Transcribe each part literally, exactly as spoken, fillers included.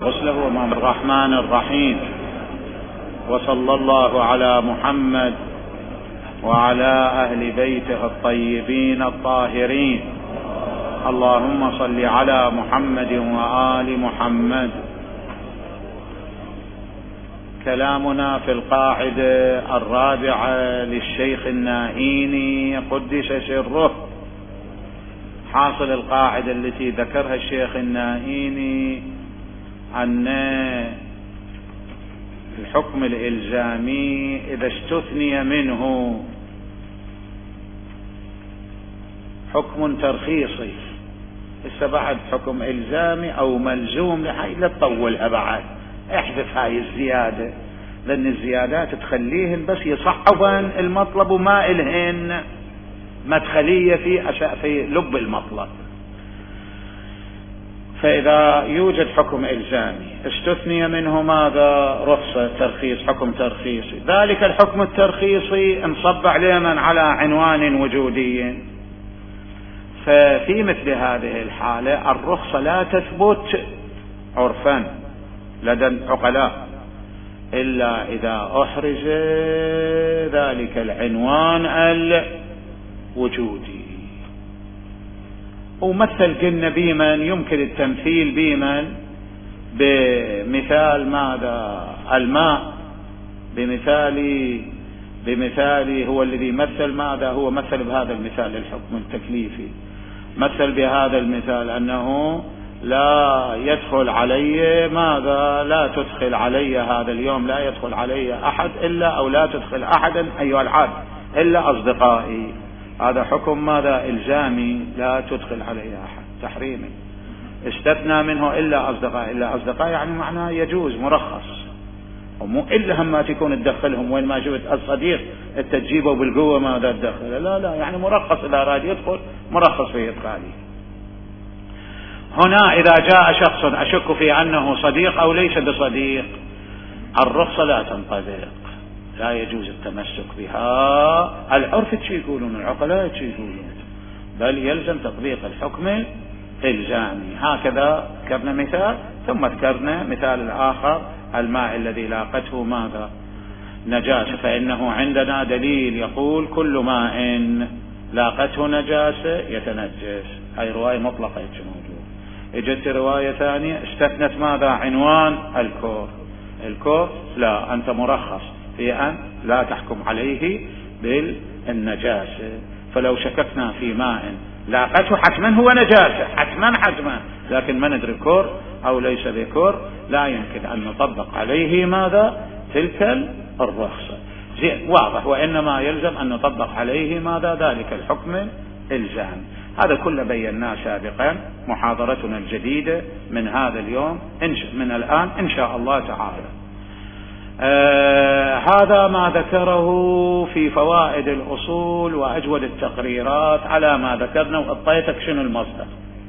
رسله امام الرحمن الرحيم، وصلى الله على محمد وعلى اهل بيته الطيبين الطاهرين. اللهم صل على محمد وآل محمد. كلامنا في القاعدة الرابعة للشيخ النائيني قدس سره. حاصل القاعدة التي ذكرها الشيخ النائيني أن الحكم الإلزامي إذا استثني منه حكم ترخيصي، لسه بعد حكم إلزامي أو ملزوم لحي لا تطولها بعد، احذف هاي الزيادة، لأن الزيادات تخليهن بس يصعبن المطلب وما إلهن مدخلية في في لب المطلب. فإذا يوجد حكم إلزامي استثني منه ماذا؟ رخصة، ترخيص، حكم ترخيصي، ذلك الحكم الترخيصي انصب عليه من على عنوان وجودي. ففي مثل هذه الحالة الرخصة لا تثبت عرفا لدى العقلاء إلا إذا أحرز ذلك العنوان الوجودي. ومثل قلنا بمن يمكن التمثيل بمن بمثال ماذا؟ الماء، بمثال بمثال هو الذي يمثل ماذا؟ هو مثل بهذا المثال للحكم التكليفي، مثل بهذا المثال أنه لا يدخل علي ماذا؟ لا تدخل علي هذا اليوم، لا يدخل علي أحد إلا أو لا تدخل أحدا أيها العبد إلا أصدقائي. هذا حكم ماذا؟ إلزامي، لا تدخل علي أحد، تحريمي. استثنى منه إلا أصدقاء، إلا أصدقاء يعني معناه يجوز، مرخص، ومو إلا هم ما تكون تدخلهم وين ما جبت الصديق التجيبه بالقوة ماذا تدخل، لا لا يعني مرخص، إذا أراد يدخل مرخص في إدخاله. هنا إذا جاء شخص أشك في أنه صديق أو ليس بصديق، الرخصة لا تنطبق، لا يجوز التمسك بها. العرف تشي يقولون، العقلاء تشي يقولون، بل يلزم تطبيق الحكم الإلزامي. هكذا ذكرنا مثال، ثم ذكرنا مثال الآخر، الماء الذي لاقته ماذا؟ نجاسة، فإنه عندنا دليل يقول كل ماء لاقته نجاسة يتنجس. هاي رواية مطلقة موجود. اجت رواية ثانية استثنت ماذا؟ عنوان الكور. الكور لا، أنت مرخص في أن لا تحكم عليه بالنجاسة. فلو شككنا في ماء لاقته حتما هو نجاسة، حتما حتما، لكن ما ندري كور أو ليس بكور، لا يمكن أن نطبق عليه ماذا؟ تلك الرخصة. زين، واضح. وإنما يلزم أن نطبق عليه ماذا؟ ذلك الحكم الإلزامي. هذا كله بيناه سابقا. محاضرتنا الجديدة من هذا اليوم من الآن إن شاء الله تعالى. آه هذا ما ذكره في فوائد الأصول وأجود التقريرات على ما ذكرنا، وأعطيتك شنو المصدر،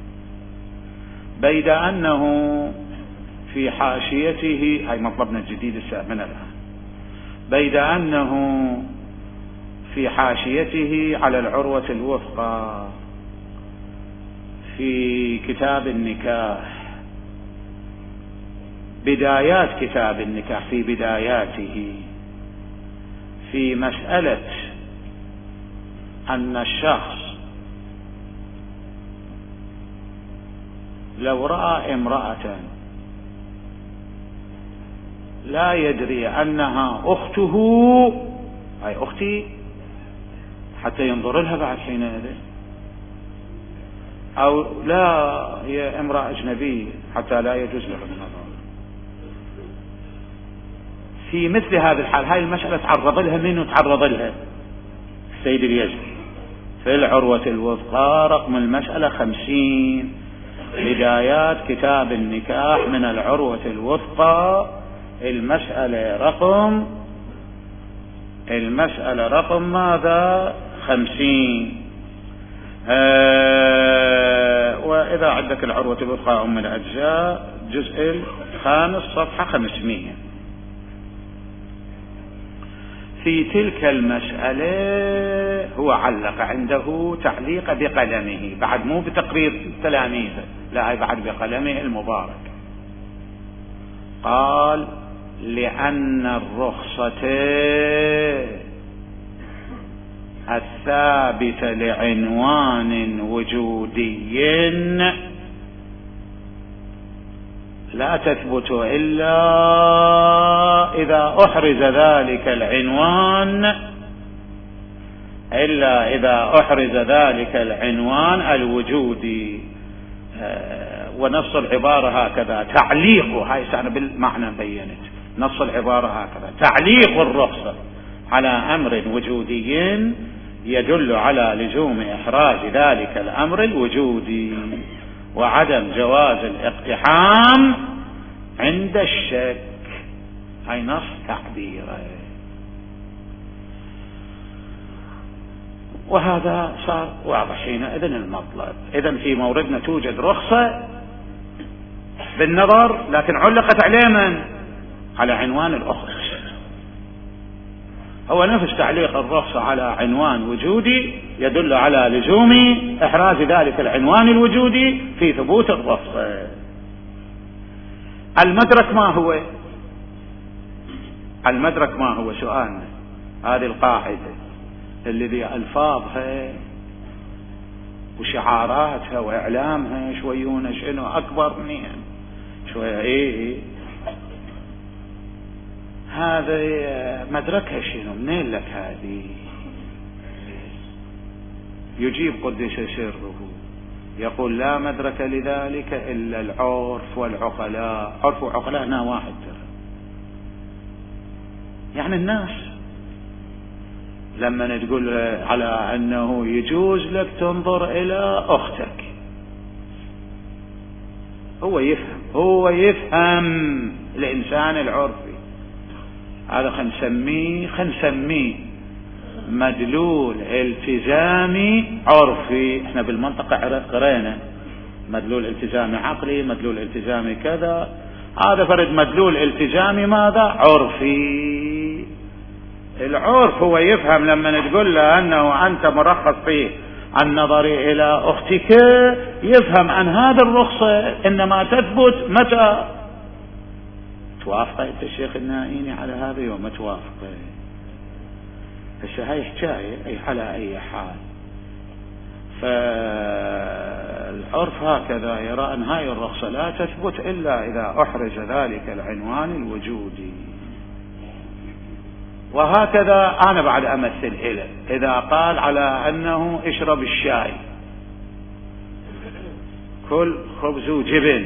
بيد أنه في حاشيته، هاي مطلبنا الجديد من الآن، بيد أنه في حاشيته على العروة الوثقى في كتاب النكاح، بدايات كتاب النكاح، في بداياته، في مسألة أن الشخص لو رأى امرأة لا يدري أنها أخته، هاي أختي، حتى ينظر لها بعد حينئذ، أو لا هي امرأة أجنبية حتى لا يجوز له النظر. في مثل هذه الحال هاي المسألة تعرض لها من وتعرض لها السيد اليزني في العروة الوثقى رقم المسألة خمسين، بدايات كتاب النكاح من العروة الوثقى، المسألة رقم المسألة رقم ماذا؟ خمسين. آه وإذا عندك العروة الوثقى أم الأجزاء جزء الخامس صفحة خمسمية. في تلك المسألة هو علق عنده تعليق بقلمه، بعد مو بتقرير تلاميذه، لا بعد بقلمه المبارك. قال لأن الرخصة الثابتة لعنوان وجودي لا تثبت إلا إذا أحرز ذلك العنوان إلا إذا أحرز ذلك العنوان الوجودي. ونص العبارة هكذا تعليق، هاي أنا بالمعنى بينت نص العبارة هكذا: تعليق الرخصة على أمر وجودي يدل على لزوم إحراز ذلك الأمر الوجودي وعدم جواز الاقتحام عند الشك. هاي نص تعبيره. وهذا صار واضح حينئذ المطلب. إذن في موردنا توجد رخصة بالنظر، لكن علقت عليه من؟ على عنوان الأخت. هو نفس تعليق الرخصة على عنوان وجودي يدل على لزوم إحراز ذلك العنوان الوجودي في ثبوت الرخصة. المدرك ما هو؟ المدرك ما هو سؤالنا. هذه القاعدة اللي ذي ألفاظها وشعاراتها وإعلامها شويون شنو أكبر منين شوية إيه هذا مدركها شنو؟ منين لك هذه؟ يجيب قدس سره يقول لا مدرك لذلك إلا العرف والعقلاء. عرف وعقلاء هنا واحد ترى، يعني الناس لما تقول على أنه يجوز لك تنظر إلى أختك، هو يفهم هو يفهم الإنسان العرفي هذا خنسميه خنسميه مدلول التزامي عرفي. احنا بالمنطقة قرينا مدلول التزامي عقلي، مدلول التزامي كذا، هذا فرد مدلول التزامي ماذا؟ عرفي. العرف هو يفهم لما تقول له أنه أنت مرخص في النظر إلى أختك، يفهم أن هذا الرخصة إنما تثبت متى توافق أنت الشيخ النائيني على هذا يوم ما توافق. هسه هاي حكاية أي على أي حال. فالعرف هكذا يرى أن هاي الرخصة لا تثبت إلا إذا أحرز ذلك العنوان الوجودي. وهكذا أنا بعد أمثل إليه إذا قال على أنه اشرب الشاي، كل خبز وجبن،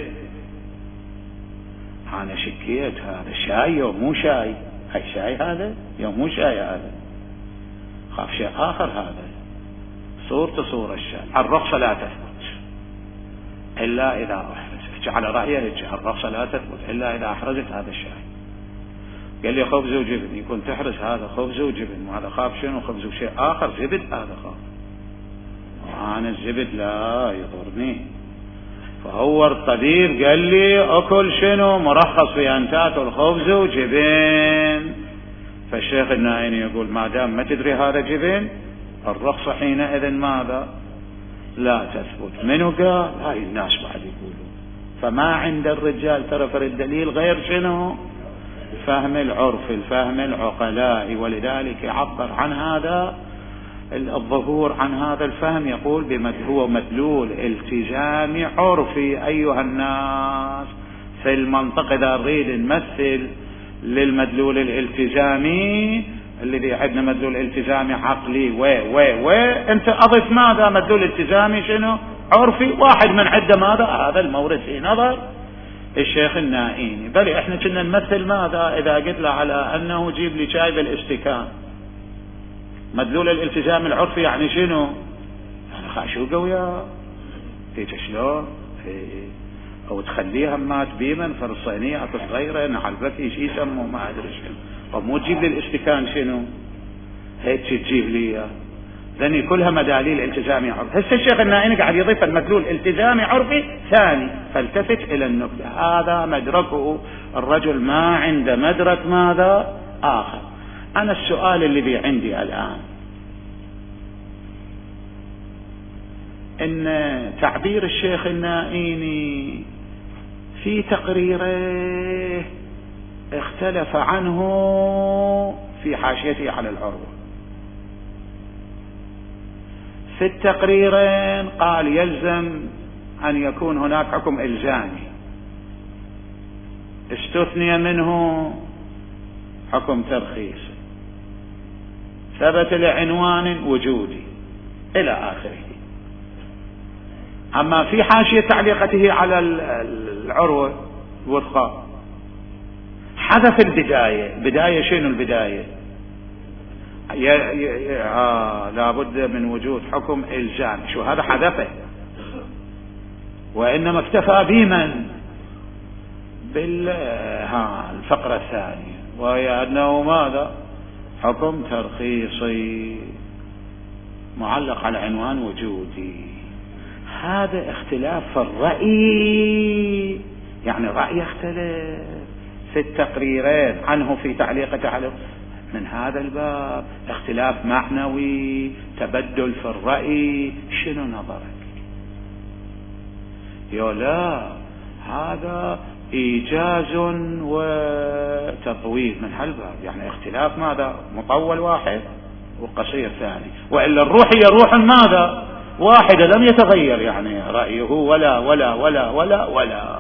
أنا شكيت هذا شاي يوم مو شاي، هاي شاي هذا يوم مو شاي، هذا خاف شيء آخر، هذا صورة صورة الشاي. الرخصة لا تثبت إلا إذا أحرزت، على رأيه الرخصة لا تثبت إلا إذا أحرزت هذا الشاي. قال لي خبز وجبن، يكون تحرز هذا خبز وجبن، وهذا خاف شنو خبز وشيء آخر زبد، هذا خاف، وأنا الزبد لا يضرني. فهو الطبيب قال لي أكل شنو مرخص في أن تأكل خبز وجبن. فالشيخ النائيني يقول ما دام ما تدري هذا جبن الرخصة حينئذ ماذا؟ لا تثبت. منو قال؟ هاي الناس بعد يقولون. فما عند الرجال ترى فرد الدليل غير شنو؟ الفهم العرفي، الفهم العقلائي. ولذلك يعبر عن هذا الظهور عن هذا الفهم يقول هو مدلول التزامي عرفي. أيها الناس في المنطقة إذا نريد نمثل للمدلول الالتزامي الذي عندنا مدلول التزامي عقلي و و و انت اضف ماذا؟ مدلول التزامي شنو؟ عرفي. واحد من عدة ماذا؟ هذا المورد في نظر الشيخ النائيني. بل احنا كنا نمثل ماذا؟ اذا قلت له على انه جيب لي شاي بالاستكان، مدلول الالتزام العرفي يعني شنو؟ يعني خاشوقه وياه هيك شلون؟ او تخليها مات بيمن فرصينيه اكل صغيره نحلبك شيء يسموه ما ادري شنو، ومو تجيب لي الاستكان شنو؟ هيك تجيب لي ذني كلها مداليل التزامي عرفي. هسه الشيخ النائيني قاعد يضيف المدلول التزامي عرفي ثاني. فالتفت الى النكته، هذا مدركه الرجل ما عنده مدرك ماذا اخر. أنا السؤال الذي عندي الآن إن تعبير الشيخ النائيني في تقريره اختلف عنه في حاشيته على العروة. في التقريرين قال يلزم أن يكون هناك حكم إلزامي، استثني منه حكم ترخيص، ثبت لعنوان وجودي إلى آخره. أما في حاشية تعليقته على العروة الوثقى حذف البداية. بداية شنو البداية؟ ي... ي... آه لابد من وجود حكم إلزام. شو هذا؟ حذفه، وإنما اكتفى بمن بالفقرة الثانية، وهي أنه ماذا؟ حكم ترخيصي معلق على عنوان وجودي. هذا اختلاف في الرأي، يعني رأي يختلف في التقريرين عنه في تعليقته على من هذا الباب، اختلاف معنوي، تبدل في الرأي. شنو نظرك؟ يا لا، هذا إيجاز وتطويل من هالباب، يعني اختلاف ماذا؟ مطول واحد وقصير ثاني، وإلا الروح هي روح ماذا؟ واحدة لم يتغير يعني رأيه ولا ولا ولا ولا ولا.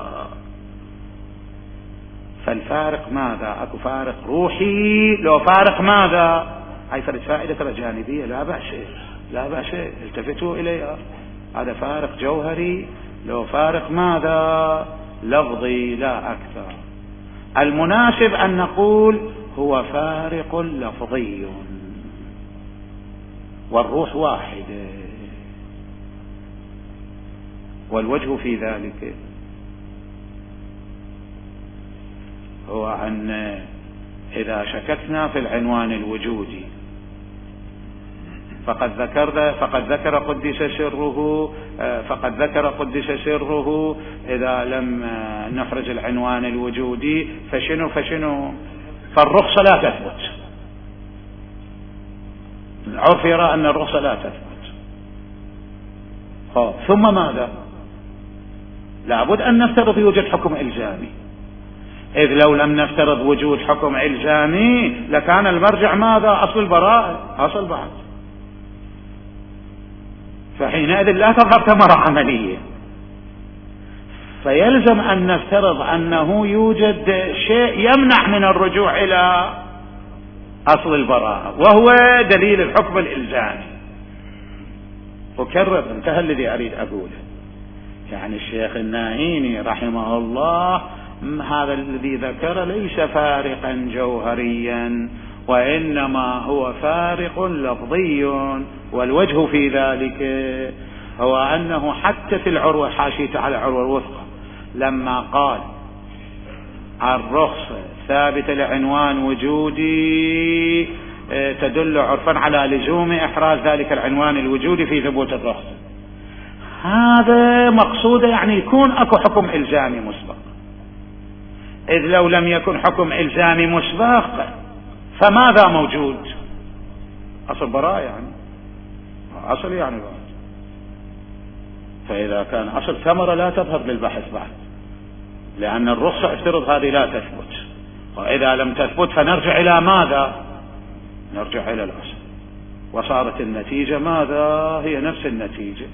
فالفارق ماذا؟ أكو فارق روحي، لو فارق ماذا؟ هاي فرد فائدة جانبية لا بأس، لا بأس التفتوا إليها. هذا فارق جوهري، لو فارق ماذا؟ لفظي لا أكثر. المناسب أن نقول هو فارق لفظي والروح واحدة. والوجه في ذلك هو أن إذا شككنا في العنوان الوجودي فقد ذكر فقد ذكر قدس سره فقد ذكر قدس سره إذا لم نخرج العنوان الوجودي فشنو فشنو فالرخصة لا تثبت. العرف يرى أن الرخصة لا تثبت. ثم ماذا؟ لابد أن نفترض يوجد حكم إلزامي، إذ لو لم نفترض وجود حكم إلزامي لكان المرجع ماذا؟ أصل البراءة، أصل بعد، فحينئذ لا تظهر ثمرة عملية. فيلزم أن نفترض أنه يوجد شيء يمنع من الرجوع إلى أصل البراءة، وهو دليل الحكم الإلزامي. أكرر، انتهى الذي أريد أقوله. يعني الشيخ النائيني رحمه الله هذا الذي ذكر ليس فارقا جوهريا، وإنما هو فارق لفظي. والوجه في ذلك هو أنه حتى في العروة حاشية على العروة الوثقى لما قال الرخصة ثابتة لعنوان وجودي تدل عرفا على لزوم إحراز ذلك العنوان الوجودي في ثبوت الرخصة، هذا مقصوده يعني يكون أكو حكم إلزامي مسبق. إذ لو لم يكن حكم إلزامي مسبق فماذا موجود؟ أصل براءة، يعني أصل يعني بعد. فإذا كان أصل ثمرة لا تظهر للبحث بعد، لأن الرخصة افترض هذه لا تثبت، وإذا لم تثبت فنرجع إلى ماذا؟ نرجع إلى الأصل، وصارت النتيجة ماذا؟ هي نفس النتيجة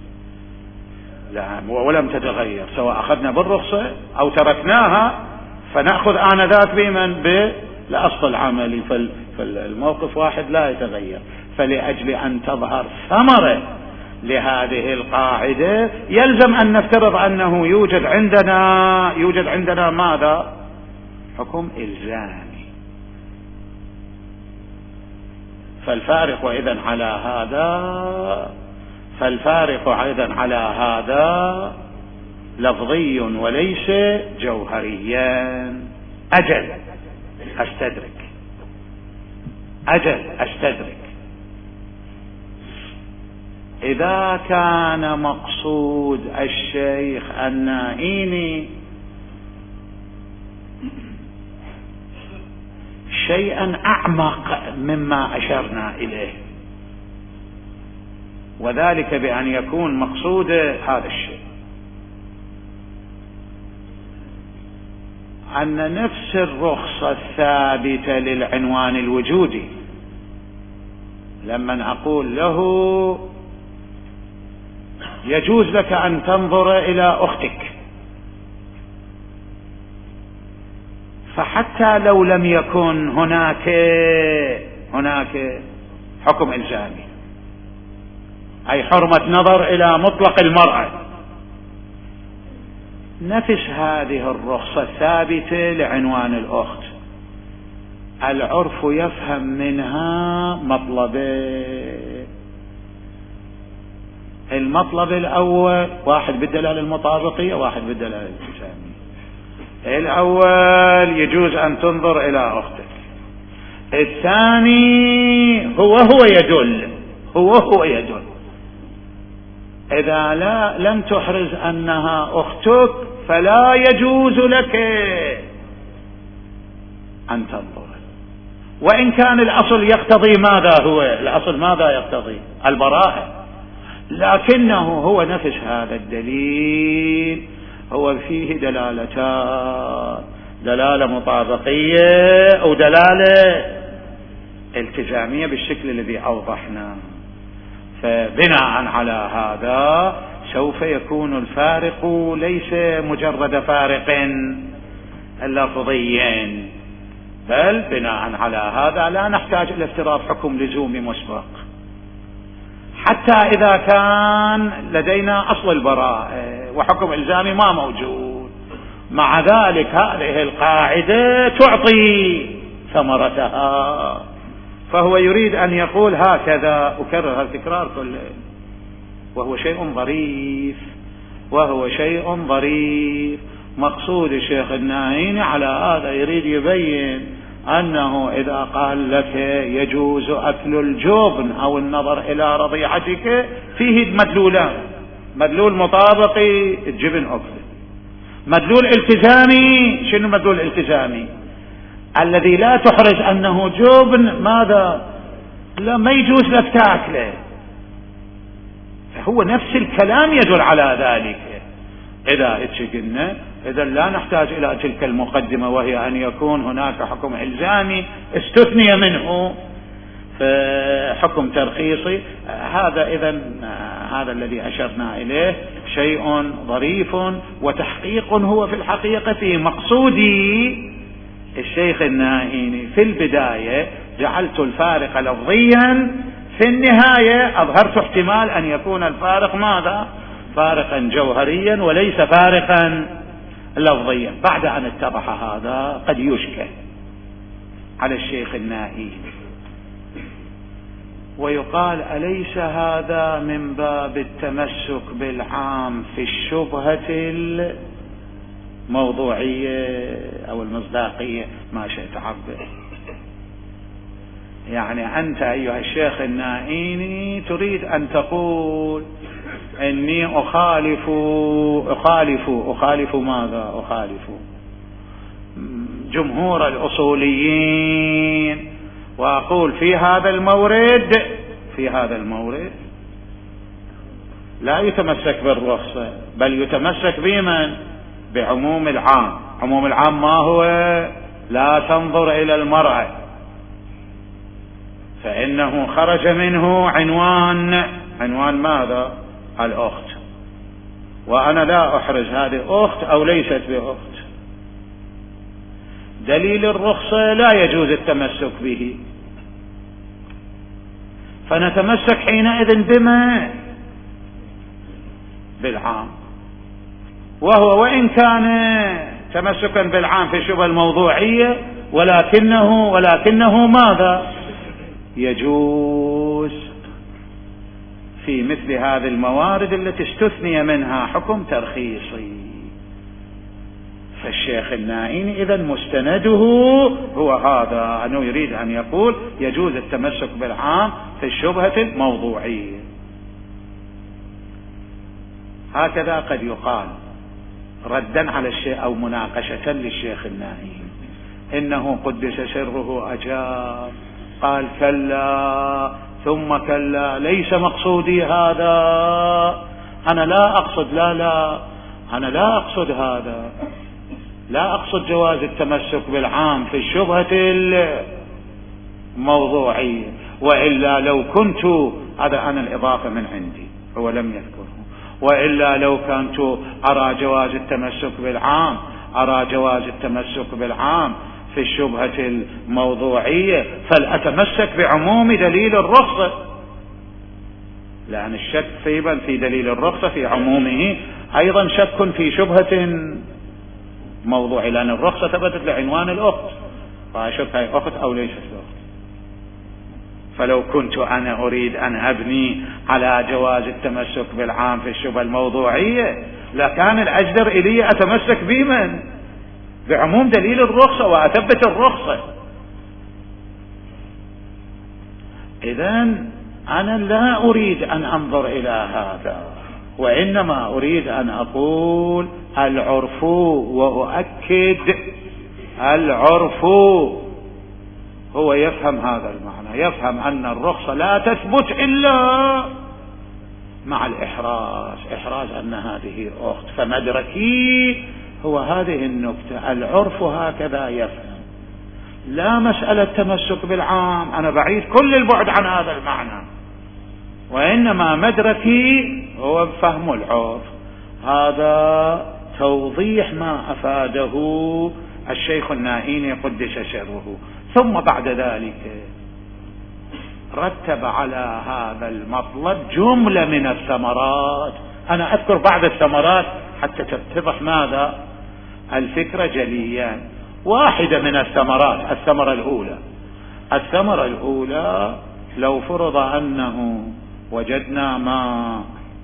ولم تتغير، سواء أخذنا بالرخصة أو تركناها فنأخذ آنذاك بمن بالأصل العملي. فالموقف واحد لا يتغير. فلأجل أن تظهر ثمرة لهذه القاعدة يلزم أن نفترض أنه يوجد عندنا يوجد عندنا ماذا؟ حكم إلزامي. فالفارق إذن على هذا فالفارق أيضا على هذا لفظي وليس جوهريا. أجل أستدرك أجل أستدرك إذا كان مقصود الشيخ النائيني شيئا أعمق مما أشرنا إليه، وذلك بأن يكون مقصود هذا الشيء، أن نفس الرخصة الثابتة للعنوان الوجودي لما أقول له يجوز لك أن تنظر إلى أختك، فحتى لو لم يكن هناك هناك حكم إلزامي، أي حرمة نظر إلى مطلق المرأة، نفس هذه الرخصة الثابتة لعنوان الأخت، العرف يفهم منها مطلبين. المطلب الأول واحد بالدلالة المطابقية، واحد بالدلالة الالتزامية. الأول يجوز أن تنظر إلى أختك، الثاني هو هو يدل هو هو يدل إذا لا لم تحرز أنها أختك فلا يجوز لك أن تنظر، وإن كان الأصل يقتضي ماذا هو الأصل ماذا يقتضي البراءة، لكنه هو نفس هذا الدليل هو فيه دلالتان، دلالة مطابقية أو دلالة التزامية بالشكل الذي أوضحنا. فبناء على هذا سوف يكون الفارق ليس مجرد فارق لفظي، بل بناء على هذا لا نحتاج إلى افتراض حكم لزومي مسبق، حتى إذا كان لدينا أصل البراءة وحكم إلزامي ما موجود، مع ذلك هذه القاعدة تعطي ثمرتها. فهو يريد أن يقول هكذا، أكرر التكرار كله، وهو شيء ظريف وهو شيء ظريف مقصود الشيخ الناهيني على هذا يريد يبين أنه إذا قال لك يجوز أكل الجبن أو النظر إلى رضيعتك فيه مدلولان، مدلول مطابقي الجبن أكل، مدلول التزامي شنو مدلول التزامي الذي لا تحرز أنه جبن ماذا لا ما يجوز لك تأكله، فهو نفس الكلام يدل على ذلك. إذا قلنا إذا لا نحتاج إلى تلك المقدمة وهي أن يكون هناك حكم إلزامي استثني منه حكم ترخيصي، هذا إذا هذا الذي أشرنا إليه شيء ظريف وتحقيق هو في الحقيقة في مقصودي الشيخ الناهيني. في البداية جعلت الفارق لفظيا، في النهاية أظهرت احتمال أن يكون الفارق ماذا فارقا جوهريا وليس فارقا لفظيا. بعد أن اتضح هذا قد يشكل على الشيخ الناهيني ويقال أليس هذا من باب التمسك بالعام في الشبهة الموضوعية أو المصداقية ما شئت تعبر. يعني أنت أيها الشيخ الناهيني تريد أن تقول إني أخالف أخالف أخالف ماذا أخالف جمهور الأصوليين، وأقول في هذا المورد في هذا المورد لا يتمسك بالرخصة بل يتمسك بمن بعموم العام. عموم العام ما هو لا تنظر إلى المرأة، فإنه خرج منه عنوان عنوان ماذا الأخت، وأنا لا أحرز هذه أخت أو ليست بأخت. دليل الرخصة لا يجوز التمسك به، فنتمسك حينئذ بما بالعام، وهو وإن كان تمسكا بالعام في الشبهة الموضوعية ولكنه ولكنه ماذا يجوز في مثل هذه الموارد التي استثني منها حكم ترخيصي. فالشيخ الناهيني إذن مستنده هو هذا، أنه يريد أن يقول يجوز التمسك بالعام في الشبهة الموضوعية. هكذا قد يقال ردا على الشيء أو مناقشة للشيخ الناهيني، إنه قدس سره أجاب قال كلا ثم كلا ليس مقصودي هذا، أنا لا أقصد لا لا أنا لا أقصد هذا، لا أقصد جواز التمسك بالعام في الشبهة الموضوعية، وإلا لو كنت، هذا أنا الإضافة من عندي، هو لم يذكره، وإلا لو كنت أرى جواز التمسك بالعام أرى جواز التمسك بالعام في الشبهة الموضوعية فلأتمسك بعموم دليل الرخصة، لأن الشك أيضا في دليل الرخصة في عمومه أيضا شك في شبهة موضوعية، لأن الرخصة ثبتت لعنوان الأخت، فأشك هي أخت أو ليست أخت. فلو كنت أنا أريد أن أبني على جواز التمسك بالعام في الشبهة الموضوعية لكان الأجدر إلي أتمسك بمن؟ بعموم دليل الرخصة وأثبت الرخصة. إذن أنا لا أريد أن أنظر إلى هذا، وإنما أريد أن أقول العرف، وأؤكد العرف هو يفهم هذا المعنى، يفهم أن الرخصة لا تثبت إلا مع الإحراز، إحراز أن هذه أخت، فمدركي هو هذه النكتة. العرف هكذا يفهم، لا مسألة تمسك بالعام، أنا بعيد كل البعد عن هذا المعنى، وإنما مدركي هو فهم العرف. هذا توضيح ما أفاده الشيخ النائيني قدس سره. ثم بعد ذلك رتب على هذا المطلب جملة من الثمرات، أنا أذكر بعض الثمرات حتى تتضح ماذا الفكرة جليا. واحدة من الثمرات، الثمرة الأولى الثمرة الأولى لو فرض أنه وجدنا ما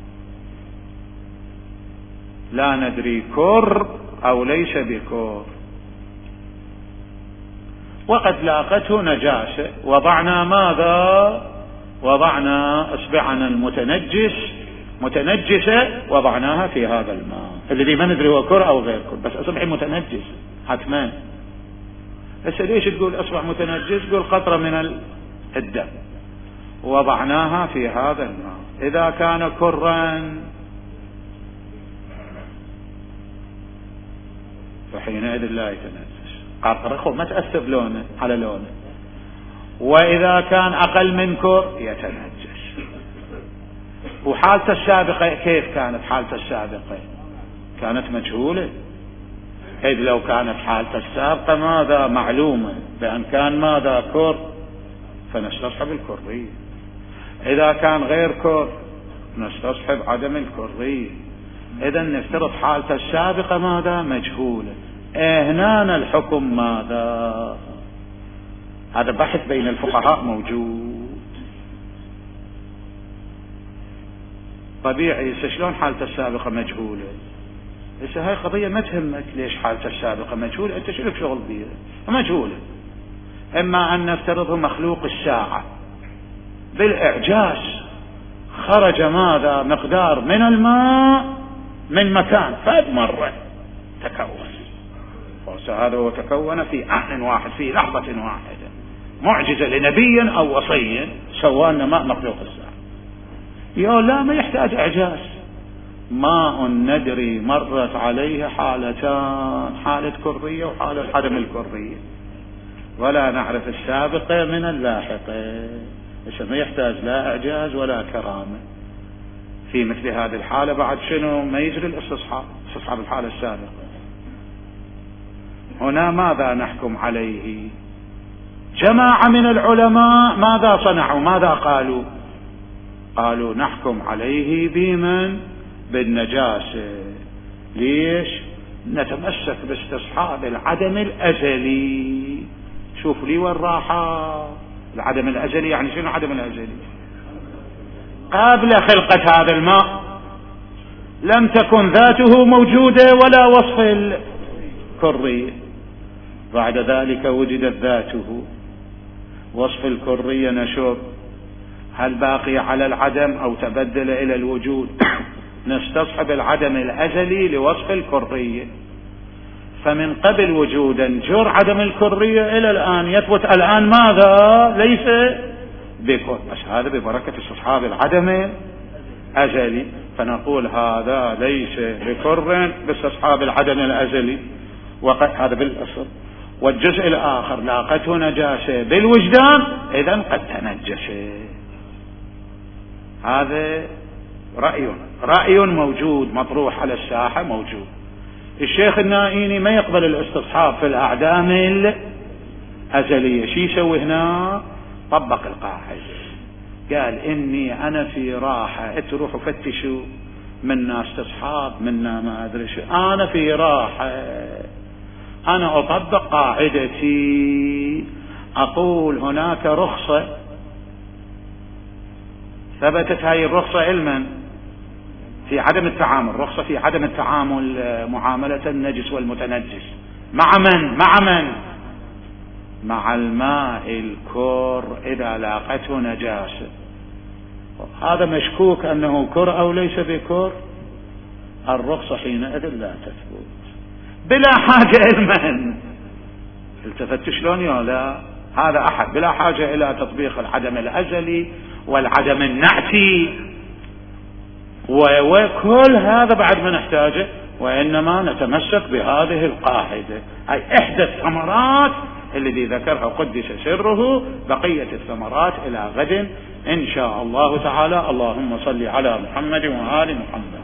لا ندري كر أو ليس بكر، وقد لاقته نجاسة، وضعنا ماذا؟ وضعنا اصبعنا المتنجس متنجسة وضعناها في هذا الماء الذي ما ندري هو كر أو غير كر، بس اصبعي متنجس حتما. هسه ليش تقول اصبع متنجس؟ قول قطرة من الدم، وضعناها في هذا الماء. إذا كان كرا فحينئذ لا يتنجس، قطرة ما تأثر لونه على لونه. وإذا كان أقل من كر يتنجس. وحالته السابقة كيف كانت؟ حالته السابقة كانت مجهولة، إذ لو كانت حالته السابقة ماذا معلومة بأن كان ماذا كر فنستصحب الكرية، إذا كان غير كر نستصحب عدم الكرية. إذا نفترض حالته السابقة ماذا مجهولة، هنا الحكم ماذا؟ هذا بحث بين الفقهاء موجود طبيعي. شلون حالته السابقة مجهولة؟ هسه هاي قضية ما تهمك ليش حالته السابقة مجهولة، انت شو لك شغل بيها؟ مجهولة. اما ان نفترضه مخلوق الساعة بالاعجاز خرج ماذا مقدار من الماء من مكان فاد مرة تكون، هذا هو تكون في آن واحد في لحظة واحدة، معجزة لنبي او وصي سوانا ماء مخلوق الساعة. يا لا ما يحتاج اعجاز، ماء ندري مرت عليه حالتان، حالة كرية وحالة عدم الكرية، ولا نعرف السابقة من اللاحقة، ما يحتاج لا اعجاز ولا كرامة. في مثل هذه الحالة بعد شنو ما يجري الاستصحاب، استصحاب الحالة السابقة. هنا ماذا نحكم عليه؟ جماعة من العلماء ماذا صنعوا؟ ماذا قالوا؟ قالوا نحكم عليه بمن؟ بالنجاسة. ليش؟ نتمسك باستصحاب العدم الأزلي. شوف لي والراحة، العدم الأزلي يعني شنو عدم الأزلي؟ قبل خلقة هذا الماء لم تكن ذاته موجودة ولا وصف الكرية، بعد ذلك وجدت ذاته وصف الكرية نشر، هل باقي على العدم أو تبدل إلى الوجود؟ نستصحب العدم الأزلي لوصف الكرية. فمن قبل وجودا جر عدم الكرية إلى الآن يثبت الآن ماذا؟ ليس بكر، بس هذا ببركة استصحاب العدم الأزلي، فنقول هذا ليس بكر باستصحاب العدم الأزلي، وقد هذا بالأصل. والجزء الآخر لاقته نجاسة بالوجدان إذن قد تنجس. هذا رأي رأي موجود مطروح على الساحة موجود. الشيخ النائيني ما يقبل الاستصحاب في الأعدام الأزلية. شي يسوي هنا؟ طبق القاعدة، قال إني أنا في راحة، تروحوا فتشوا منا استصحاب منا ما أدري شو، أنا في راحة، أنا أطبق قاعدتي، أقول هناك رخصة ثبتت هاي الرخصة علما في عدم التعامل، رخصة في عدم التعامل معاملة النجس والمتنجس مع من؟ مع من؟ مع الماء الكر إذا لاقته نجاسة. هذا مشكوك أنه كر أو ليس بكر، الرخصة حينئذ لا تثبت بلا حاجة علما. التفت شلون يا لا؟ هذا أحد بلا حاجة إلى تطبيق العدم الأزلي والعدم النعتي وكل هذا بعد ما نحتاجه، وإنما نتمسك بهذه القاعدة. أي إحدى الثمرات الذي ذكرها قدس سره، بقية الثمرات إلى غد إن شاء الله تعالى. اللهم صل على محمد وآل محمد.